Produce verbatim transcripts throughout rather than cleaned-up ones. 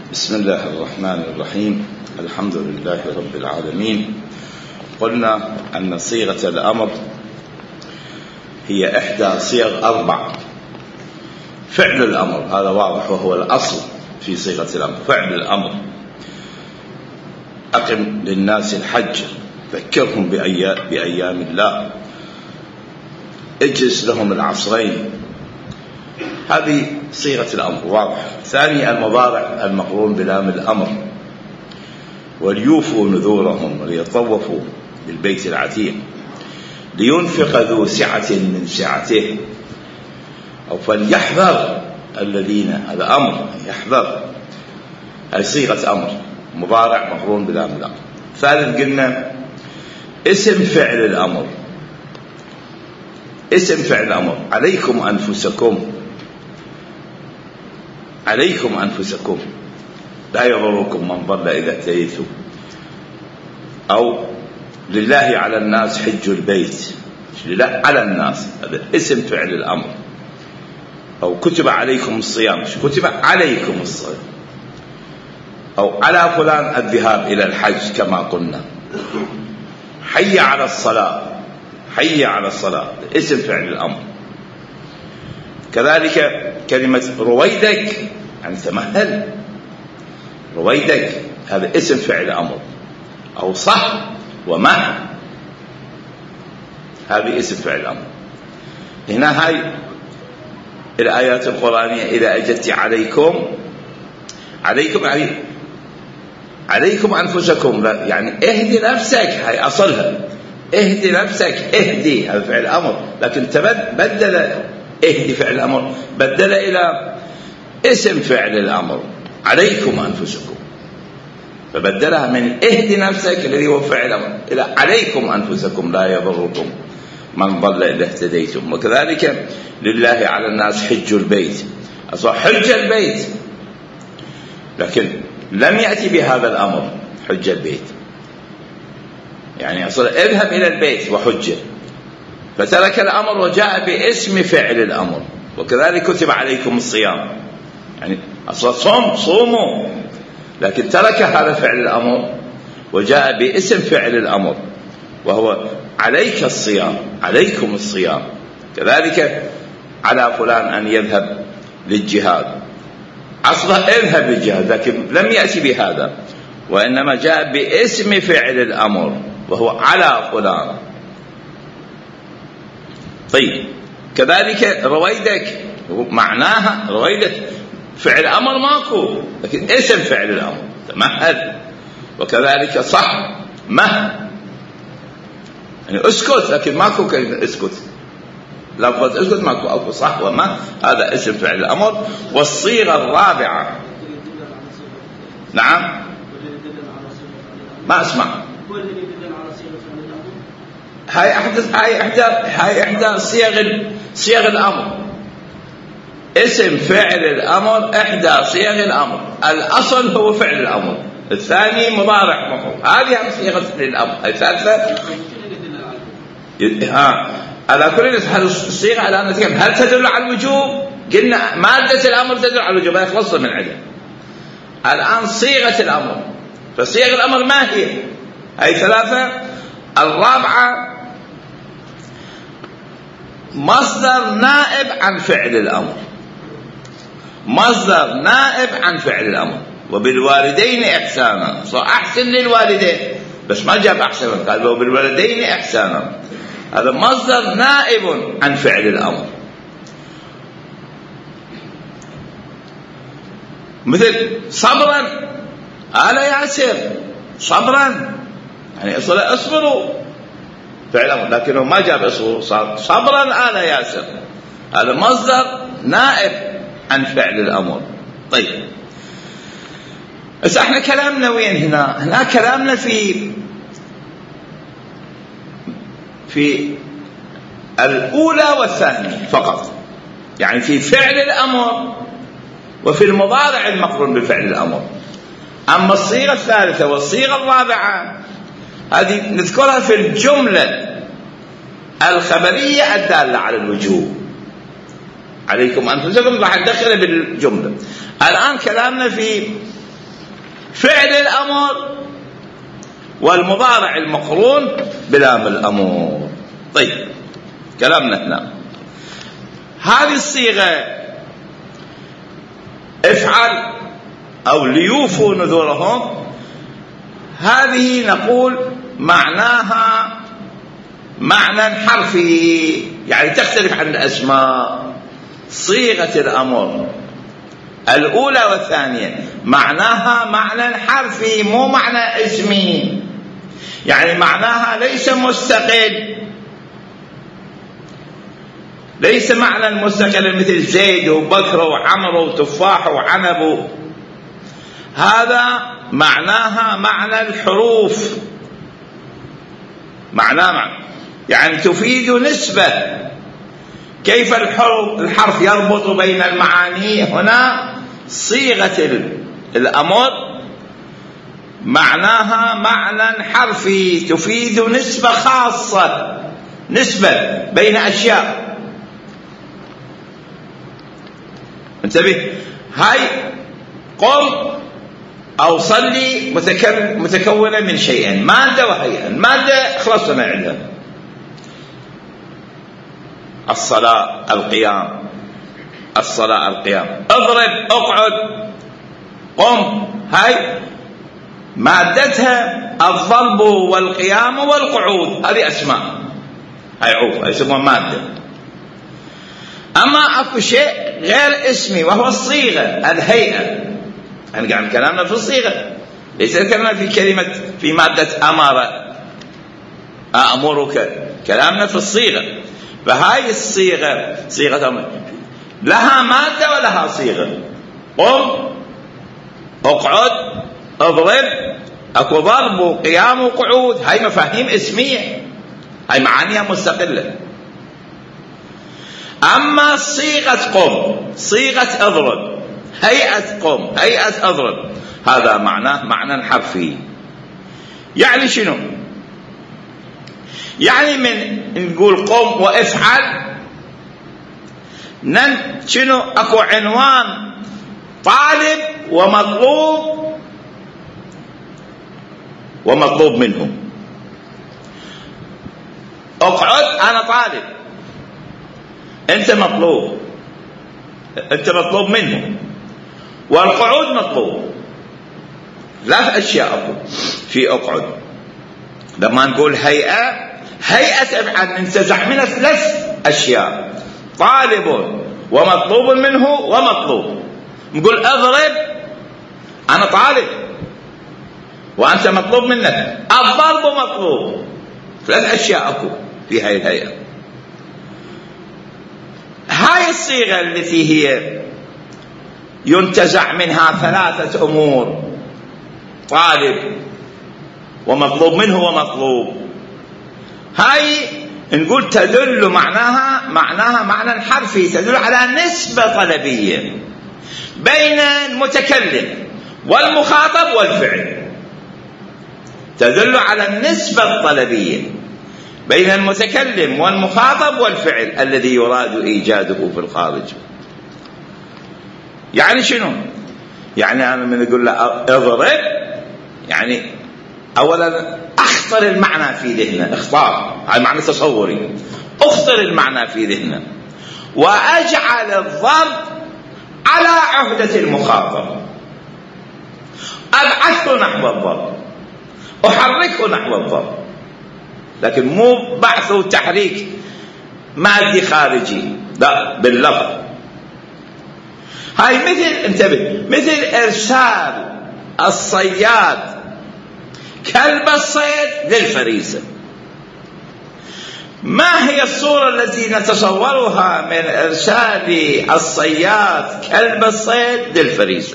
بسم الله الرحمن الرحيم. الحمد لله رب العالمين. قلنا أن صيغة الأمر هي إحدى صيغ أربع. فعل الأمر هذا واضح وهو الأصل في صيغة الأمر. فعل الأمر: أقم للناس الحج، ذكرهم بأيام الله، اجلس لهم العصرين. هذه صيغة الأمر واضح. ثاني المضارع المقرون بلام الأمر: وليوفوا نذورهم وليطوفوا بالبيت العتيق، لينفق ذو سعة من سعته، أو فليحذر الذين، هذا أمر يحذر، هذه صيغة أمر مضارع مقرون بلام الأمر. ثالث قلنا اسم فعل الأمر. اسم فعل الأمر: عليكم أنفسكم، عليكم أنفسكم لا يضركم من ضل إذا اهتديتم. أو لله على الناس حج البيت، لله على الناس، هذا اسم فعل الأمر. أو كتب عليكم الصيام، كتب عليكم الصيام. أو على فلان الذهاب إلى الحج كما قلنا. حي على الصلاة، حي على الصلاة اسم فعل الأمر. كذلك كلمة رويدك يعني تمهل، رويدك هذا اسم فعل أمر. أو صح ومع، هذه اسم فعل أمر. هنا هاي الآيات القرآنية إذا أجت عليكم، عليكم يعني عليكم أنفسكم، يعني اهدي نفسك، هاي أصلها اهدي نفسك، اهدي هذا فعل أمر، لكن بدل اهدي فعل الأمر بدل إلى اسم فعل الأمر عليكم أنفسكم، فبدلها من اهدي نفسك الذي هو فعل الأمر إلى عليكم أنفسكم لا يضركم من ضل إذا اهتديتم. وكذلك لله على الناس حج البيت، أصلا حج البيت، لكن لم يأتي بهذا الأمر حج البيت، يعني أصلا اذهب إلى البيت وحجه، فترك الأمر وجاء باسم فعل الأمر. وكذلك كتب عليكم الصيام، يعني أصلا صوم صوموا، لكن ترك هذا فعل الأمر وجاء باسم فعل الأمر وهو عليك الصيام، عليكم الصيام. كذلك على فلان أن يذهب للجهاد، أصلا اذهب للجهاد، لكن لم يأتي بهذا، وإنما جاء باسم فعل الأمر وهو على فلان. طيب كذلك رويدك معناها رويدك فعل أمر ماكو، لكن اسم فعل الأمر تمهل. وكذلك صح مه، يعني اسكت، لكن ماكو كلمة اسكت، لفظ اسكت ماكو، أو صح وما، هذا اسم فعل الأمر. والصيغة الرابعة، نعم ما أسمع، هاي أحد هاي إحدى هاي إحدى صيغ صيغ الأمر. اسم فعل الأمر إحدى صيغ الأمر. الأصل هو فعل الأمر، الثاني مضارع مفعول، هذه صيغة الأمر. الثالثة ها على كل الصيغة على نتكلم هل تدل على الوجوب؟ قلنا مادة الأمر تدل على الوجوب، هي خلصنا من عندها. الآن صيغة الأمر، فصيغ الأمر ما هي؟ هاي ثلاثة. الرابعة مصدر نائب عن فعل الأمر، مصدر نائب عن فعل الأمر. وبالوالدين إحسانا، أحسن للوالدين، بس ما جاب أحسن، قال وبالوالدين إحسانا، هذا مصدر نائب عن فعل الأمر. مثل صبرا آل ياسر، صبرا يعني اصبروا فعل أمر، لكنه ما جاب اصبروا، صبرا آل ياسر، هذا مصدر نائب عن فعل الأمر. طيب بس احنا كلامنا وين هنا؟ هنا كلامنا في في الأولى والثانية فقط، يعني في فعل الأمر وفي المضارع المقرون بفعل الأمر. أما الصيغة الثالثة والصيغة الرابعة هذه نذكرها في الجملة الخبرية الدالة على الوجوب. عليكم أنفسكم راح ندخلها بالجملة. الآن كلامنا في فعل الأمر والمضارع المقرون بلام الأمر. طيب كلامنا هنا هذه الصيغة افعل أو ليوفوا نذورهم، هذه نقول معناها معنى حرفي، يعني تختلف عن الأسماء. صيغة الأمر الأولى والثانية معناها معنى حرفي مو معنى اسمي، يعني معناها ليس مستقل، ليس معنى مستقل مثل زيد وبكر وعمر وتفاح وعنب. هذا معناها معنى الحروف، معناه معنى يعني تفيد نسبة. كيف الحرف يربط بين المعاني؟ هنا صيغة الأمر معناها معنى حرفي تفيد نسبة خاصة، نسبة بين أشياء. انتبه، هاي قم أو صلي متكونة من شيئين، مادة وهيئة. المادة خلصنا عندها الصلاة القيام، الصلاة القيام. اضرب اقعد قم، هاي مادتها الضرب والقيام والقعود، هذه أسماء، هاي عوف، هاي يسمونها مادة. أما أكو شيء غير اسمي وهو الصيغة، الهيئة. يعني قاعد كلامنا في الصيغة، ليس كلامنا في كلمة في مادة أمر أأمرك، كلامنا في الصيغة. فهاي الصيغة صيغة أمر لها مادة ولها صيغة. قم اقعد اضرب، اكو ضرب وقيام وقعود، هاي مفاهيم اسمية، هاي معانيها مستقلة. أما صيغة قم، صيغة اضرب، هيئة قم، هيئة اضرب، هذا معناه معنى حرفي. يعني شنو؟ يعني من نقول قم وافعل نن شنو؟ اكو عنوان طالب ومطلوب ومطلوب منه. اقعد انا طالب، انت مطلوب، انت مطلوب منه، والقعود مطلوب. ثلاث اشياء اكو في اقعد. لما نقول هيئة، هيئة افعل ننتزع منها ثلاث اشياء، طالب ومطلوب منه ومطلوب. نقول اضرب انا طالب وانت مطلوب منك، الضرب مطلوب. ثلاث اشياء اكو في هاي الهيئة. هاي الصيغة التي هي ينتزع منها ثلاثة امور، طالب ومطلوب منه ومطلوب، هاي نقول تدل معناها معناها معنى حرفي، تدل على نسبة طلبية بين المتكلم والمخاطب والفعل، تدل على النسبة الطلبية بين المتكلم والمخاطب والفعل الذي يراد إيجاده في الخارج. يعني شنو؟ يعني أنا من أقول له اضرب، يعني أولا أخطر المعنى في ذهنه، اخطار، هذا معنى تصوري، أخطر المعنى في ذهنه، وأجعل الضرب على عهدة المخاطب، أبعثه نحو الضرب، أحركه نحو الضرب، لكن مو بعث وتحريك مادي خارجي، لا، باللفظ. هاي مثل، انتبه، مثل إرسال الصياد كلب الصيد للفريسة. ما هي الصورة التي نتصورها من إرسال الصياد كلب الصيد للفريسة؟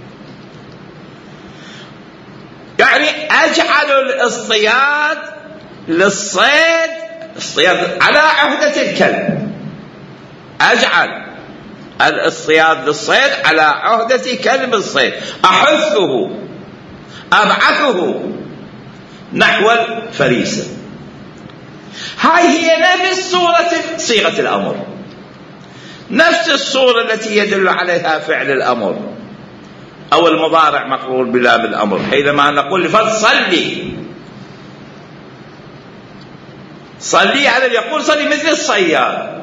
يعني أجعل الاصطياد للصيد، اصطياد على عهدة الكلب، أجعل الاصطياد للصيد على عهدة كلب الصيد، أحثه، أبعثه نحو الفريسة. هاي هي نفس صورة صيغة الأمر، نفس الصورة التي يدل عليها فعل الأمر. أو المضارع مقرون بلام الأمر، حينما نقول لفرد صلي، صلي هذا يقول صلي مثل الصياد،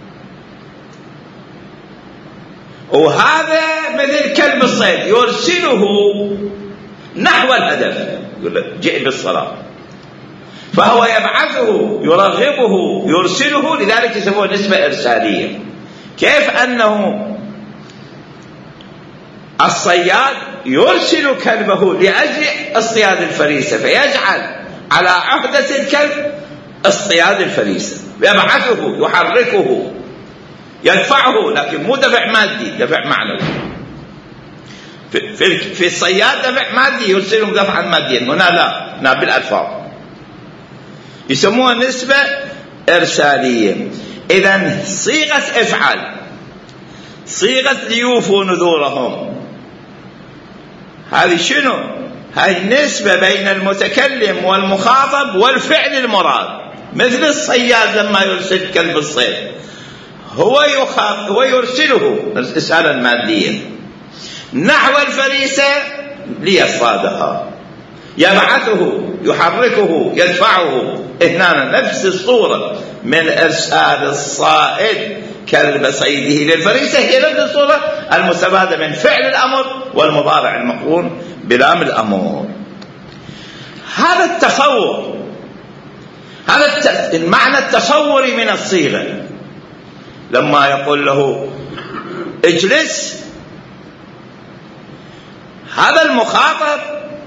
وهذا مثل كلب الصيد يرسله نحو الهدف، يقول لك جئ بالصلاة، فهو يبعثه يرغبه يرسله، لذلك يسموه نسبة إرسالية. كيف أنه الصياد يرسل كلبه لأجل اصطياد الفريسة، فيجعل على عهدة الكلب اصطياد الفريسة، يبعثه يحركه يدفعه، لكن مو دفع مادي، دفع معنوي. في, في, في الصياد دفع مادي يرسلهم دفعا ماديا، هنا لا، هنا بالألفاظ، يسموها نسبة إرسالية. إذن صيغة افعل، صيغة ليوفوا نذورهم، هذه شنو؟ هذه النسبة بين المتكلم والمخاطب والفعل المراد، مثل الصياد لما يرسل كلب الصيد هو يخاطب، هو يرسله إرسالا ماديا نحو الفريسة ليصطادها، يبعثه يحركه يدفعه. هنا نفس الصورة من إرسال الصائد كلب صيده للفريسة، هي نفس الصورة المستفادة من فعل الأمر والمضارع المقرون بلام الأمر. هذا التصور، هذا المعنى التصوري من الصيغة، لما يقول له اجلس، هذا المخاطب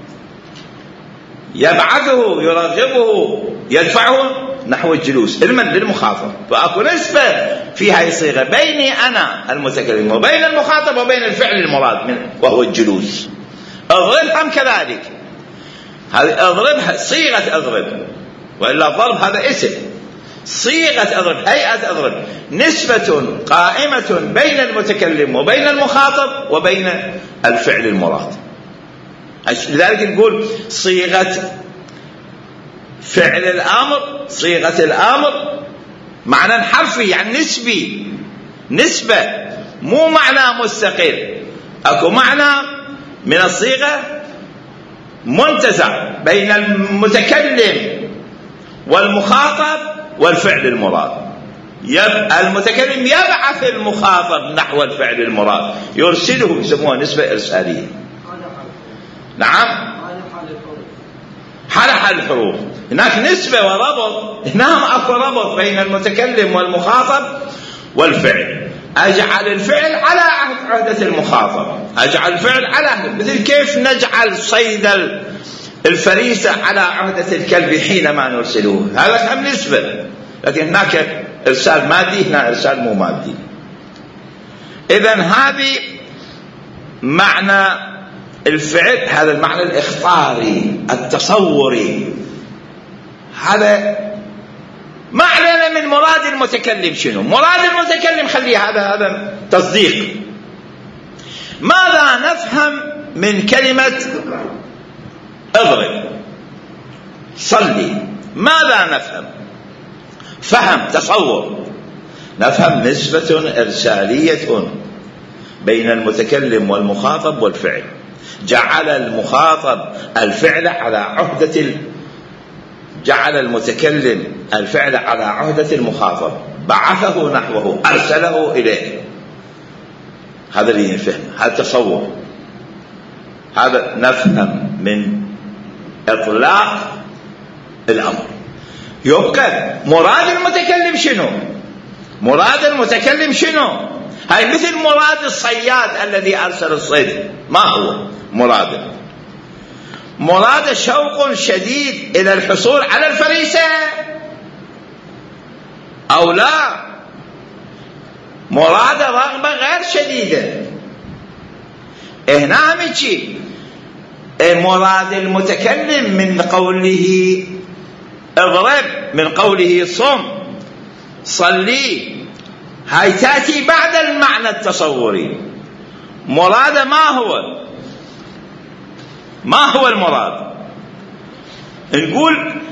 يبعثه يرغبه يدفعه نحو الجلوس للمخاطب، فأكو نسبة في هذه الصيغة بيني أنا المتكلم وبين المخاطب وبين الفعل المراد منه وهو الجلوس. اضربهم كذلك، هذه اضربها صيغة اضرب، وإلا ضرب هذا اسم، صيغة اضرب، هيئة اضرب، نسبة قائمة بين المتكلم وبين المخاطب وبين الفعل المراد. لذلك نقول صيغة فعل الأمر، صيغة الأمر معنى حرفي يعني نسبي، نسبة، مو معنى مستقل. أكو معنى من الصيغة منتزع بين المتكلم والمخاطب والفعل المراد. المتكلم يبعث المخاطب نحو الفعل المراد، يرسله، يسموها نسبة إرسالية. نعم، حال حال الحروف، هناك نسبة وربط، هنا أكو ربط بين المتكلم والمخاطب والفعل. أجعل الفعل على عهدة المخاطب، أجعل الفعل على عهدة، مثل كيف نجعل صيد الفريسة على عهدة الكلب حينما نرسله، هذا هم نسبة، لكن هناك إرسال مادي، هنا إرسال مو مادي. إذن هذه معنى الفعل، هذا المعنى الإخطاري التصوري، هذا معنى من مراد المتكلم. شنو مراد المتكلم؟ خليه هذا هذا تصديق. ماذا نفهم من كلمة اضرب صلي؟ ماذا نفهم؟ فهم، تصور. نفهم نسبة إرسالية بين المتكلم والمخاطب والفعل، جعل المخاطب الفعل على عهدة ال... جعل المتكلم الفعل على عهدة المخاطب، بعثه نحوه، أرسله إليه. هذا اللي نفهم، هذا تصور، هذا نفهم من إطلاق الأمر. يبقى مراد المتكلم شنو؟ مراد المتكلم شنو؟ هاي مثل مراد الصياد الذي أرسل الصيد، ما هو مراده؟ مراد شوق شديد إلى الحصول على الفريسة أو لا؟ مراد رغبة غير شديدة. هنا هميشي مراد المتكلم من قوله اضرب، من قوله صم صلي، هاي تأتي بعد المعنى التصوري. مراد ما هو؟ ما هو المراد؟ نقول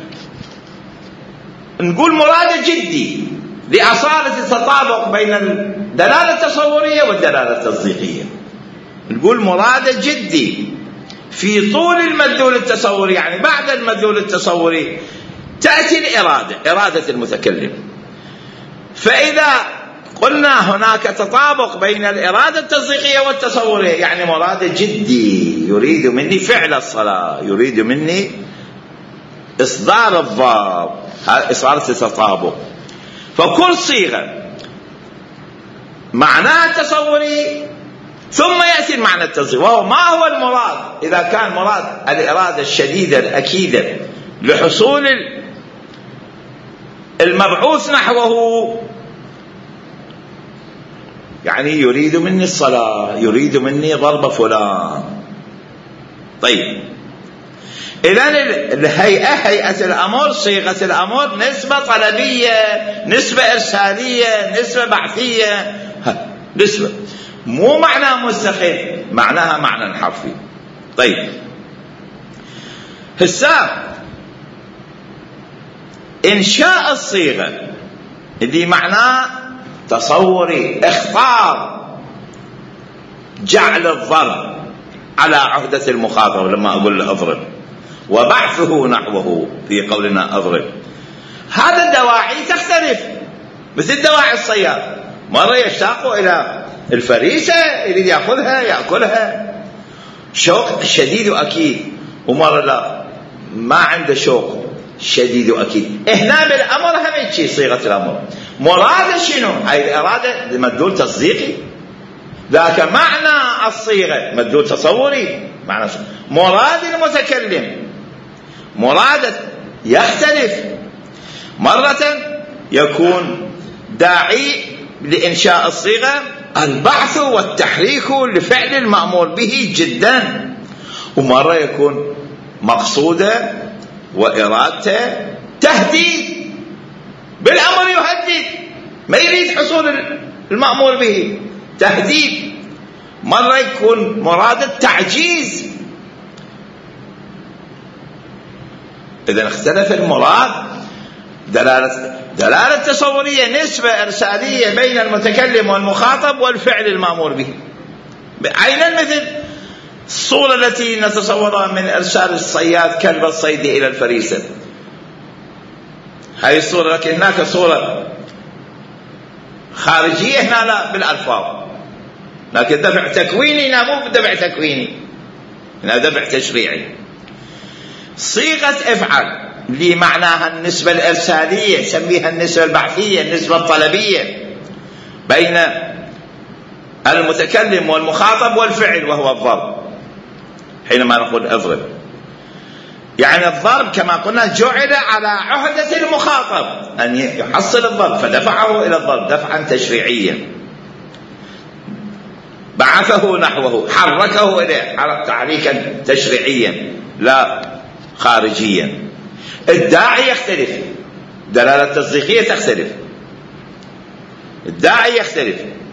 نقول مراد جدي لأصالة التطابق بين الدلالة التصورية والدلالة التصديقية. نقول مراد جدي في طول المدلول التصوري، يعني بعد المدلول التصوري تأتي الإرادة، إرادة المتكلم. فإذا قلنا هناك تطابق بين الإرادة التصديقية والتصورية، يعني مراد جدي يريد مني فعل الصلاة، يريد مني إصدار الضرب، إصدار التطابق. فكل صيغة معناها التصوري ثم يأتي المعنى التصديقي، وهو ما هو المراد. إذا كان مراد الإرادة الشديدة الأكيدة لحصول المبعوث نحوه، يعني يريد مني الصلاة، يريد مني ضرب فلان. طيب إذن الهيئة، هيئة الأمر، صيغة الأمر نسبة طلبية، نسبة إرسالية، نسبة بعثية، نسبة، مو معنى مستقل، معناها معنى حرفي. طيب هسه إنشاء الصيغة اللي معناه تصوري، اختار جعل الضرب على عهدة المخاطب لما أقول له أضرب، وبعثه نحوه في قولنا أضرب. هذا الدواعي تختلف، مثل دواعي الصياد، مرة يشتاق إلى الفريسة يريد يأخذها يأكلها، شوق شديد وأكيد، ومرة لا، ما عنده شوق شديد وأكيد. هنا بالأمر هم يجي صيغة الأمر، مراد شنو؟ هاي الإرادة مدلول تصديقي، ذاك معنى الصيغة مدلول تصوري، معنى مراد المتكلم مراد يختلف. مرة يكون داعي لإنشاء الصيغة البعث والتحريك لفعل المأمور به جدا، ومرة يكون مقصودة وإرادته تهديد، بالأمر يهدد، ما يريد حصول المأمور به، تهديد. مرة يكون مراد التعجيز. إذا اختلف المراد، دلالة دلالة تصورية، نسبة إرسالية بين المتكلم والمخاطب والفعل المأمور به، عينا مثل الصورة التي نتصورها من إرسال الصياد كلب الصيد إلى الفريسة، هاي الصورة. لكن هناك صورة خارجية، هنا لا بالألفاظ، لكن دفع تكويني هنا مو دفع تكويني، هنا دفع تشريعي. صيغة افعل اللي معناها النسبة الإرسالية، سميها النسبة البعثية، النسبة الطلبية بين المتكلم والمخاطب والفعل، وهو الضرب. حينما نقول اضرب، يعني الضرب كما قلنا جعل على عهدة المخاطب أن يحصل الضرب، فدفعه إلى الضرب دفعا تشريعيا، بعثه نحوه، حركه إليه تحريكا تشريعيا لا خارجيا. الداعي يختلف، دلالة تصديقية تختلف، الداعي يختلف.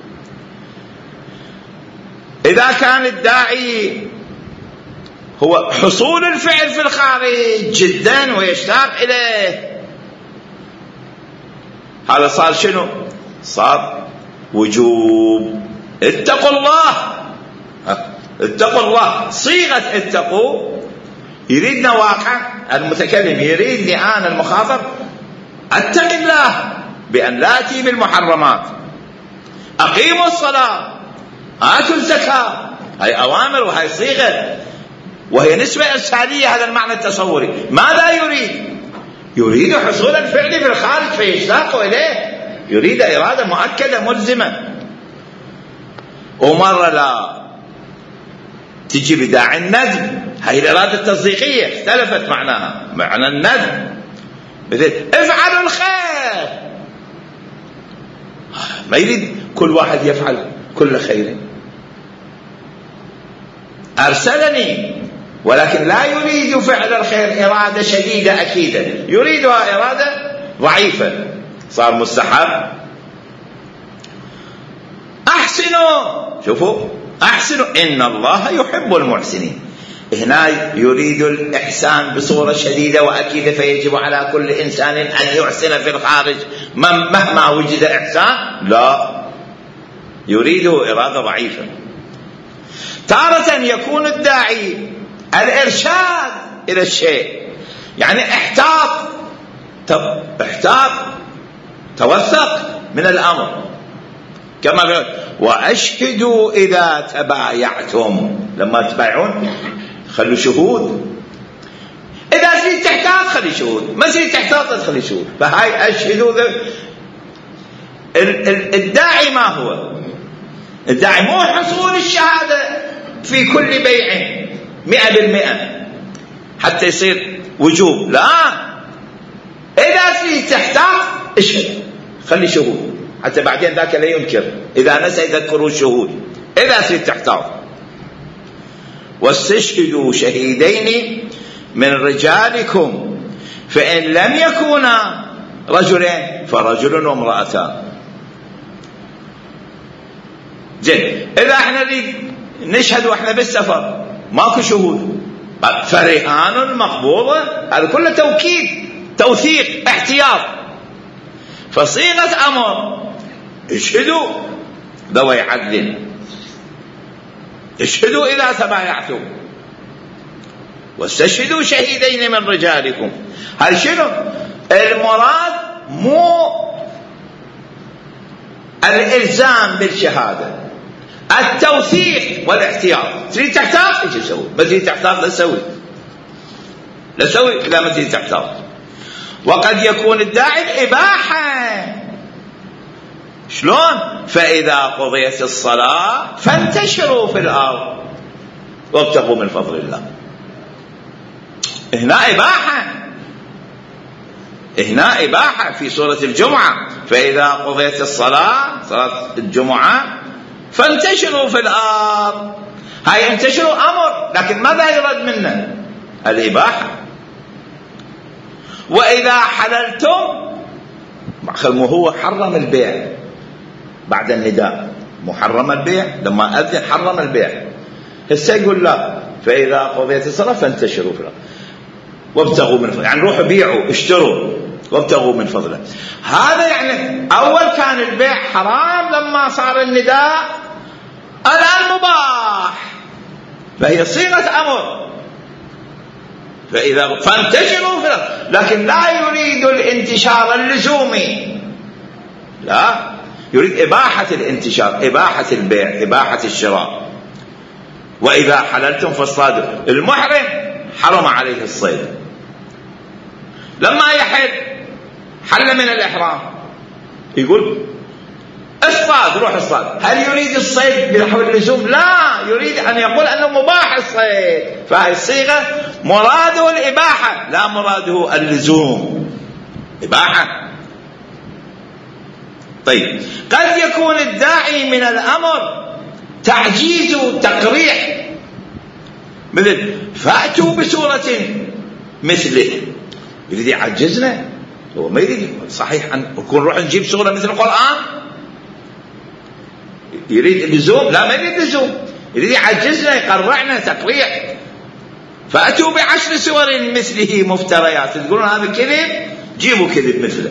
إذا كان الداعي هو حصول الفعل في الخارج جدا ويشتاق إليه، هذا صار شنو؟ صار وجوب. اتقوا الله، اتقوا الله، صيغة اتقوا يريدنا واقع، المتكلم يريد لآن المخاطب اتق الله بأن لا أتي بالمحرمات، أقيموا الصلاة، آتوا الزكاة، هاي أوامر وهي صيغة، وهي نسبة إرسالية. هذا المعنى التصوري. ماذا يريد؟ يريد حصول الفعل في الخارج فيشتاق إليه، يريد إرادة مؤكدة ملزمة. ومرة لا، تجي بداعي الندم، هاي الإرادة التصديقية اختلفت معناها، معنى الندم مثل افعلوا الخير، ما يريد كل واحد يفعل كل خير، أرسلني، ولكن لا يريد فعل الخير إرادة شديدة أكيدة، يريدها إرادة ضعيفة، صار مستحب. أحسنوا، شوفوا أحسنوا إن الله يحب المحسنين، هنا يريد الإحسان بصورة شديدة وأكيدة، فيجب على كل إنسان أن يحسن في الخارج مهما وجد إحسان، لا، يريده إرادة ضعيفة. تارة يكون الداعي الإرشاد إلى الشيء، يعني احتاط احتاط توثق من الأمر، كما قال وأشهدوا إذا تبايعتم، لما تبايعون خلوا شهود، إذا تريد تحتاط خلي شهود، ما تريد تحتاط تخلي شهود. فهاي أشهدوا. الداعي ما هو؟ الداعي مو حصول الشهادة في كل بيع مئة بالمئة حتى يصير وجوب، لا، إذا تريد تحتاط اشهد خلي شهود حتى بعدين ذاك لا ينكر، إذا نسى يذكروا الشهود. إذا تريد تحتاط واستشهدوا شهيدين من رجالكم فإن لم يكونا رجلين فرجل وامرأتان. زين، إذا احنا نريد نشهد واحنا بالسفر ماكو شهود، فرهان مقبوضة، هذا كله توكيد توثيق احتياط. فصيغة أمر اشهدوا ذوي عدل، اشهدوا إذا تبايعتم واستشهدوا شهيدين من رجالكم. هل شنو المراد؟ مو الإلزام بالشهادة، التوثيق والاحتياط. تريد تحتاط ايش تسوي؟ ما تريد تحتاط لا تسوي لا تسوي إذا ما تريد تحتاط. وقد يكون الداعي الإباحة. شلون؟ فإذا قضيت الصلاة فانتشروا في الأرض وابتغوا من فضل الله. هنا إباحة، هنا إباحة في سورة الجمعة، فإذا قضيت الصلاة صلاة الجمعة فانتشروا في الأرض. هاي انتشروا أمر، لكن ماذا يرد منا؟ الإباحة. وإذا حللتم، هو حرم البيع بعد النداء، محرم البيع لما أذن حرم البيع، هسه يقول لا، فإذا قضيت الصلاة فانتشروا في الأرض وابتغوا من فضله، يعني روحوا بيعوا اشتروا وابتغوا من فضله. هذا يعني أول كان البيع حرام، لما صار النداء الآن مباح، فهي صيغة أمر. فإذا فانتشروا في الأرض، لكن لا يريد الانتشار اللزومي، لا، يريد إباحة الانتشار، إباحة البيع، إباحة الشراء. وإذا حللتم فاصطادوا. المحرم حرم عليه الصيد، لما يحل حل من الإحرام يقول اصطاد، روح اصطاد. هل يريد الصيد بنحو اللزوم؟ لا، يريد أن يقول أنه مباح الصيد. فهذه الصيغة مراده الإباحة لا مراده اللزوم، إباحة. طيب، قد يكون الداعي من الأمر تعجيز تقريح، مثل فأتوا بسورة مثله، يريد يعجزنا، هو ما يريد صحيح أن نكون نروح نجيب سورة مثل القرآن، يريد اللزوم، لا ما يريد لزوم، يريد يعجزنا يقرعنا تقريح. فأتوا بعشر سور مثله مفتريات، تقولون هذا كذب، جيبوا كذب مثله.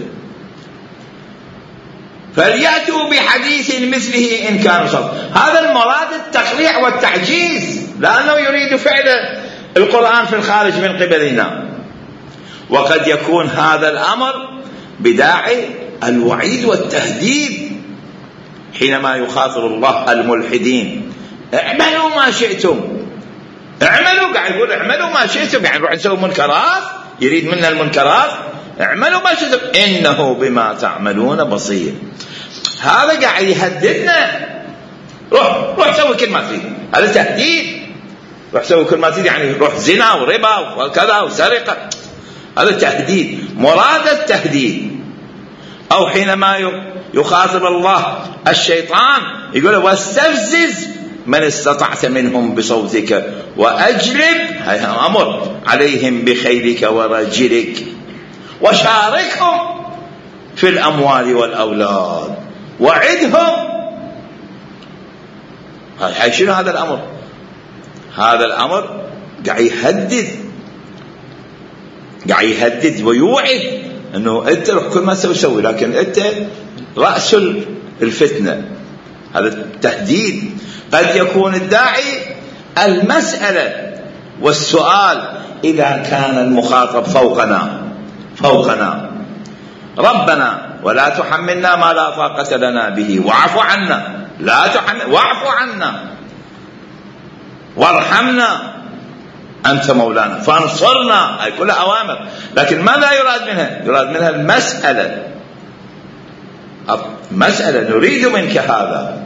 فليأتوا بحديث مثله إن كانوا صدق. هذا المراد التقريع والتعجيز، لأنه يريد فعل القرآن في الخارج من قبلنا. وقد يكون هذا الأمر بداعي الوعيد والتهديد، حينما يخاطب الله الملحدين اعملوا ما شئتم، اعملوا، قاعد يقول اعملوا ما شئتم، يعني نروح نسوي منكرات، يريد منا المنكرات، اعملوا ما شئتم إنه بما تعملون بصير. هذا قاعد يهددنا، روح روح سوي كل ما تريد، هذا تهديد. روح سوي كل ما تريد، يعني روح زنا وربا وكذا وسرقة، هذا تهديد، مراد التهديد. أو حينما يخاطب الله الشيطان يقول واستفزز من استطعت منهم بصوتك وأجلب، هاي أمر، عليهم بخيلك ورجلك وشاركهم في الأموال والأولاد وعدهم. هاي شنو هذا الأمر؟ هذا الأمر قاعد يهدد، قاعد يهدد ويوعد أنه أنت كل ما تسوي سوي، لكن أنت رأس الفتنة. هذا التهديد. قد يكون الداعي المسألة والسؤال إذا كان المخاطب فوقنا فوقنا ربنا ولا تحملنا ما لا طاقة لنا به واعف عنا، لا تحمل واعف عنا وارحمنا أنت مولانا فانصرنا، هذه كلها أوامر. لكن ماذا يراد منها؟ يراد منها المسألة مسألة نريد منك هذا.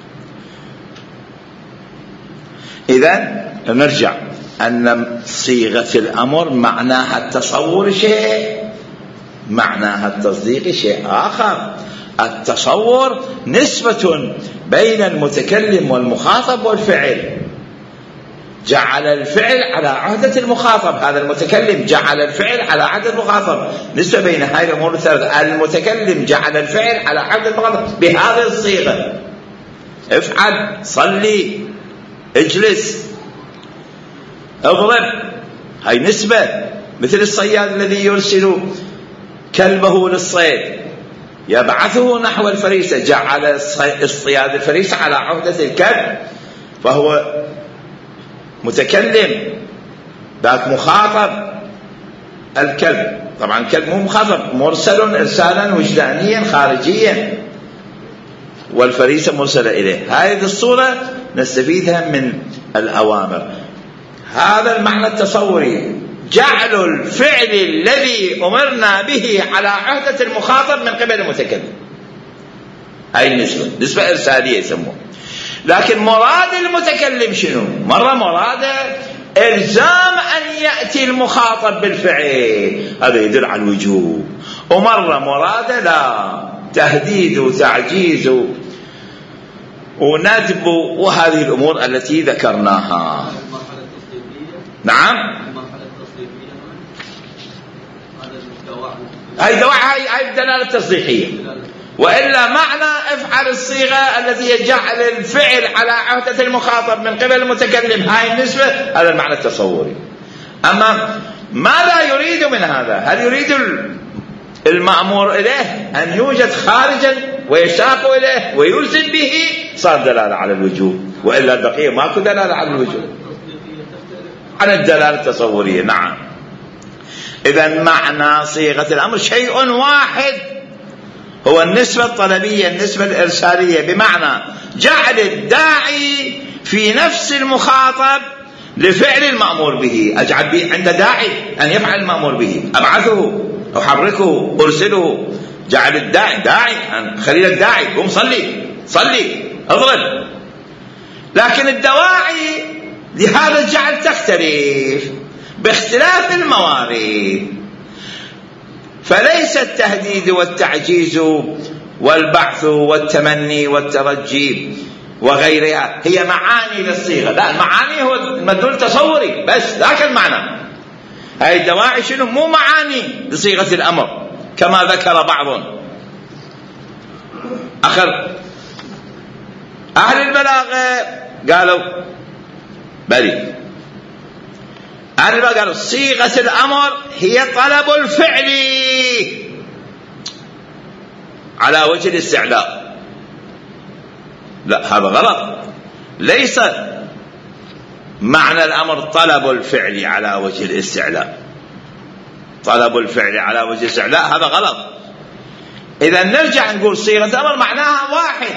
إذن نرجع أن صيغة الأمر معناها التصور شيء، معناها التصديق شيء آخر. التصور نسبة بين المتكلم والمخاطب والفعل، جعل الفعل على عهدة المخاطب، هذا المتكلم جعل الفعل على عهدة المخاطب، نسبة بين هذه الأمور الثلاثة. المتكلم جعل الفعل على عهدة المخاطب بهذه الصيغة، افعل، صلي، اجلس، اضرب، هاي نسبة. مثل الصياد الذي يرسل كلبه للصيد يبعثه نحو الفريسة، جعل اصطياد الفريسة على عهدة الكلب، فهو متكلم ذاك مخاطب الكلب. طبعا الكلب مو مخاطب، مرسل ارسالا وجدانيا خارجيا، والفريسة مرسلة إليه. هذه الصورة نستفيدها من الأوامر. هذا المعنى التصوري، جعل الفعل الذي أمرنا به على عهدة المخاطب من قبل المتكلم، هاي النسبة نسبة إرسالية يسموها. لكن مراد المتكلم شنو؟ مرة مراده إلزام أن يأتي المخاطب بالفعل، هذا يدل على الوجوب، ومرة مراده لا، تهديد وتعجيز وندب وهذه الأمور التي ذكرناها. نعم، هاي دواعي، هاي هاي الدلالة التصديقية. وإلا معنى افعل الصيغة التي يجعل الفعل على عهدة المخاطب من قبل المتكلم، هاي النسبة، هذا المعنى التصوري. أما ماذا يريد من هذا؟ هل يريد المأمور إليه أن يوجد خارجا ويشاق إليه ويلزم به؟ صار دلالة على الوجوب، وإلا البقية ماكو دلالة على الوجوب، على الدلالة التصورية. نعم. إذن معنى صيغة الأمر شيء واحد، هو النسبة الطلبية، النسبة الإرسالية، بمعنى جعل الداعي في نفس المخاطب لفعل المأمور به. أجعل به عند داعي أن يفعل المأمور به، أبعثه، أحركه، أرسله، جعل الداعي داعي، خليل الداعي قم صلي، صلي، اضرب. لكن الدواعي لهذا الجعل تختلف باختلاف الموارد، فليس التهديد والتعجيز والبعث والتمني والترجي وغيرها هي معاني للصيغة، لا، المعاني هو مدلول تصوري بس، ذاك المعنى. هاي الدواعي شنو؟ مو معاني لصيغة الأمر كما ذكر بعض. آخر أهل البلاغة قالوا بلي، أهل البلاغة قالوا صيغة الأمر هي طلب الفعل على وجه الاستعلاء. لا، هذا غلط. ليس معنى الأمر طلب الفعل على وجه الاستعلاء، طلب الفعل على وجه الاستعلاء هذا غلط. إذا نرجع نقول صيغة الأمر معناها واحد،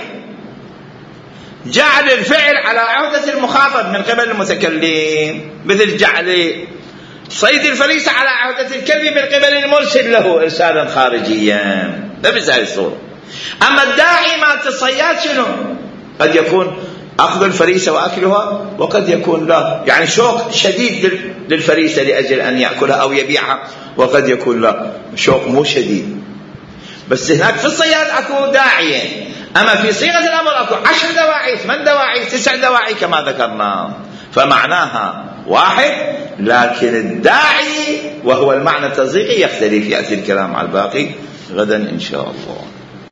جعل الفعل على عهدة المخاطب من قبل المتكلم، مثل جعل صيد الفريسة على عهدة الكلب من قبل المرسل له إرسالا خارجيا، نفس هذه الصورة. أما الداعي مع الصياد شنو؟ قد يكون أخذ الفريسة وأكلها، وقد يكون لا، يعني شوق شديد للفريسة لأجل أن يأكلها أو يبيعها، وقد يكون لا، شوق مو شديد. بس هناك في الصياد أكو داعية، أما في صيغة الأمر أكو عشر دواعي، ثمان دواعي، تسع دواعي كما ذكرنا، فمعناها واحد، لكن الداعي وهو المعنى التصديقي يختلف. يأتي الكلام على الباقي غدا إن شاء الله.